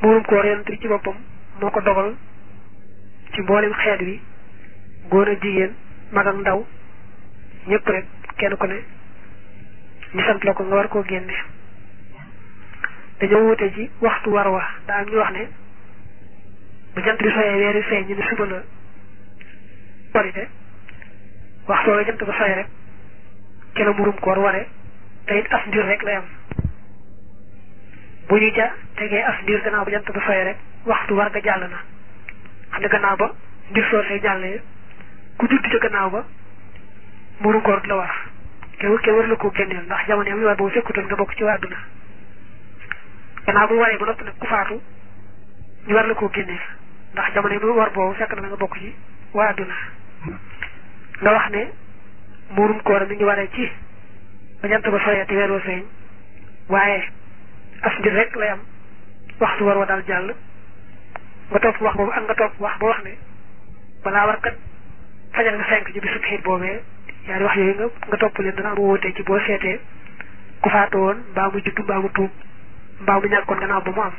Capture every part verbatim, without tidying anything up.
muurum koor yonent bi ci boppam moo ko dogal ci mboolem xeet wi góor ak jigéen mag ak ndaw ñëpp rek kenn ku ne ñu sant la ko nga war koo génne. dañoo wute ci waxtu war wa daa am ñu wax ne bu jant bi soyee weeri feeñ ñu ne suba la korite waxtu wa jant ba soyee rek ci la muurum koor ware te it as ndiir rek lay am. bu ñu ca tegee as ndiir gannaaw ba jant ba soyee rek waxtu war ga jàll na xam ne gannaaw ba ndiir soosee jàllee ku judd ca gannaaw ba muurum koor la war kenn kenn war la koo génneel ndax jamono yi war boobu fekkutoon nga bokk ci waa adduna. gannaaw bu waree ba noppi nag ku faatu ñu war la koo génneel ndax jamono yi war boobu fekk na nga bokk ci waa adduna. nga wax ne muurum koor mi ngi waree ci ba jant ba soyee te weer wa feeñ waaye as mbir rek lay am waxtu war wa daal jàll nga topp wax boobu ak nga topp wax ba wax ne balaa war kat fajal nga fenk ci bisu xiit boobee yaari wax yooyu nga nga topp leen dana am wóotee ci boo seetee ku faatu woon mbaa mu juddu mbaa mu tuub mbaa mu ñàkkoon gannaaw ba mu am.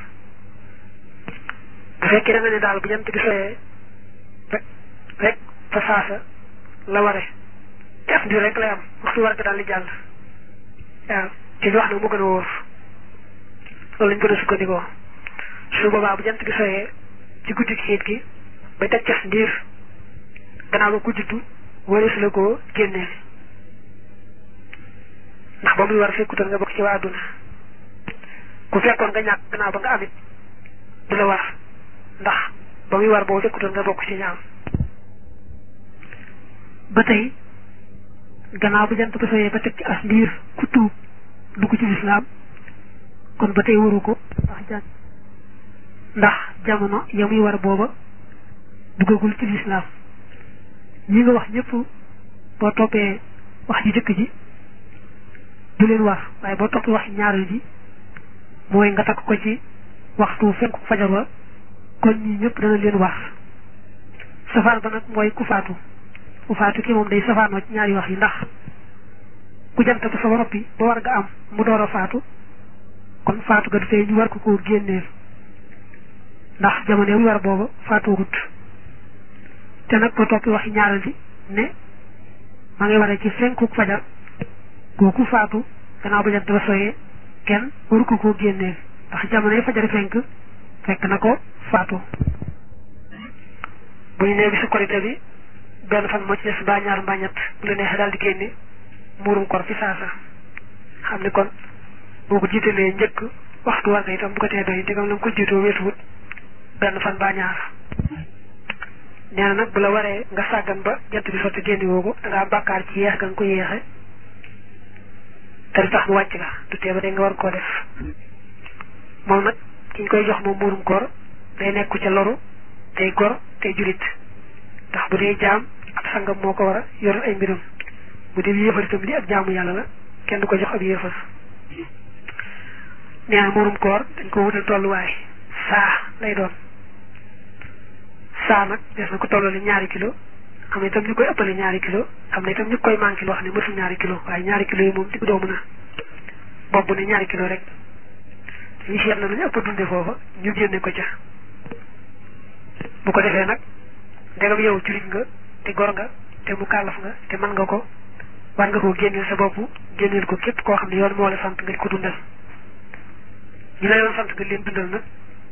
bu fekkee da nga ne daal bu jant bi soyee rek rek fa saasa la ware te as mbir rek lay am waxtu war ga daal di jàll waaw ci li wax nag mu gën a wóor loolu lañ gën a sukkandikoo. su boobaa bu jant bi soyee ci guddi xiit gi ba teg cas ndiir gannaaw ba ku juddu wareesu la koo génneel ndax ba muy war fekkutoon nga bokk ci waa adduna. ku fekkoon nga ñàkk gannaaw ba nga amit du la war ndax ba muy war boobu fekkutoon nga bokk ci ñaam. ba tey gannaaw bu jant ba soyee ba teg ci as ndiir ku tuub dugg ci lislaam kon ba tey waru ko ndax ndax jamono ya muy war booba duggagul ci lislaam. ñi nga wax ñëpp boo toppee wax ji jëkk ji du leen war waaye boo toppee wax ñaareel ji mooy nga takk ko ci waxtu fenku fajar wa kon ñi ñëpp dana leen war. safaan ba nag mooy ku faatu ku faatu ki moom day safaanoo ci ñaari wax yi ndax ku jant ba sa noppi ba war nga am mu door a faatu kon faatu ga du tey ñu war ko koo génneel ndax jamono yi war booba faatuwut. te nag ba toppi waxi ñaareel ji ne ma ngi waree ci fenku fajar kooku faatu gannaaw ba jant ba soyee kenn waru ko koo génneel ndax jamono yi fajar fenk fekk na ko faatu. bu ñu nee bisu korite bi benn fan moo ci des mbaa ñaar mbaa ñett bu la neexee daal di génne muurum koor fi saasa xam ne kon boo ko jiitalee njëkk waxtu war nga itam bu ko tee doy ndegam la nga ko jiitoo weesuwut benn fan mbaa ñaar. nee na nag bu la waree nga sàggan ba jant bi sotti génn woo ko da ngaa bàkkaar ci yeex ga nga ko yeexe te du tax mu wàcc la du tee ba de nga war koo def. moom nag ki ñu koy jox moom muurum koor day nekku ca loru tey gor tey julit ndax bu dee jaam ab sangam moo ko war a yoral ay mbiram bu dee yéefar itam li ak jaamu yàlla la kenn du ko jox ab yéefar. nee na muurum koor dañ ko wutal tolluwaay saa lay doon. saa nag des na ko tolloo ñaari kilo am na itam ñu koy ëppale ñaari kilo am na itam ñu koy manqué loo xam ne mësul ñaari kilo waaye ñaari kilo yi moom di ko doomu na bopp ne ñaari kilo rek ñu seet na lu ñu ëpp dunde foofa ñu génne ko ca. bu ko defee nag ndegam yow julit nga te gor nga te mu kàllaf nga te mën nga ko war nga koo génneel sa bopp génneel ko képp koo xam ne yoon moo la sant nga di ko dundal. ñu la yoon sant nga leen dundal nag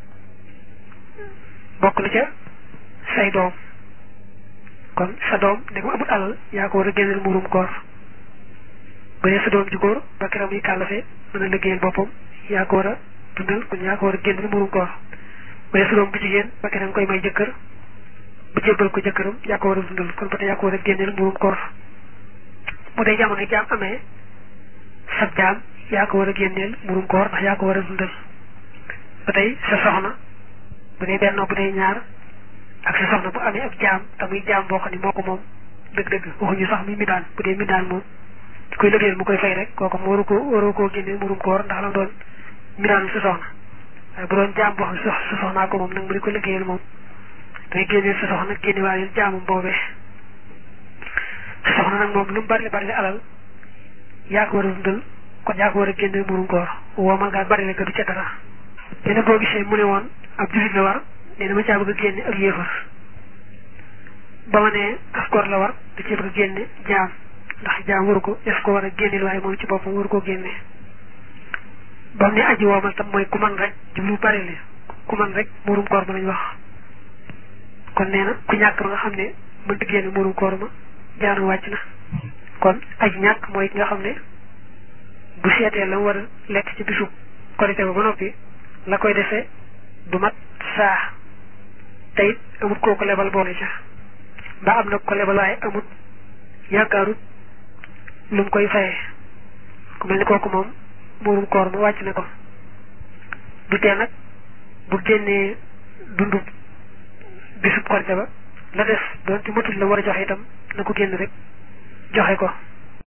bokk na ca say doom kon sa doom ndegam amul alal yaa ko war a génneel muurum koor. bu dee sa doom ju góor ba keroog muy kàllafe mën a liggéeyal boppam yaa ko war a dundal kon yaa ko war a génneel muurum koor. bu dee sa doom bu jigéen ba keroog koy may jëkkër bu jébbal ko jëkkëram yaa ko war a dundal kon ba tey yaa ko war a génneel muurum koor. bu dee jamono jaam amee sab jaam yaa ko war a génneel muurum koor ndax yaa ko war a dundal. ba tey sa soxna bu dee benn bu dee ñaar ak sa soxna bu amee ak jaam te muy jaam boo xam ne moo ko moom dëgg-dëgg waxuñu sax muy midaan bu dee midaan moom di koy liggéeyal mu koy fay rek kooku mu waru ko waru koo génneel muurum koor ndax la doon midaan sa soxna. waaye bu doon jaam boo xam ne sa soxnaa ko moom nag mu di ko liggéeyal moom day génneel sa soxna génnewaale jaamam boobee. sa soxna nag moom lu mu bari bari alal yaa ko war a dundal kon yaa ko war a génneel muurum koor woo man ngaa bari la du ca dara. te boo gisee mu ne woon ab julit la war ne dama caa bëgg a génne ak yéefar ba ma ne askor la war da ci bëgg a génne jaam ndax jaam waru ko def ko war a génneel waaye moom ci boppam waru koo génne ba mu ne aji woomal tam mooy ku man rek jublu bari li ku man rek murum koor ma lañ wax kon nee na ku ñàkk ba nga xam ne mënta génne murum koor ma jaanu wàcc na kon aji ñàkk mooy ki nga xam ne bu seetee la mu war a lekk ci bisu korité ba ba noppi la koy defee du mat saa te it amut kooku lebal boole ca mbaa am na ko lebal waaye amut yaakaarut lu mu koy fayee ku mel ni kooku moom muurum koor ma wàcc na ko du tee nag bu génnee dundu bisub korité ba la def doon ci matul la war a joxe itam na ko génn rek joxe ko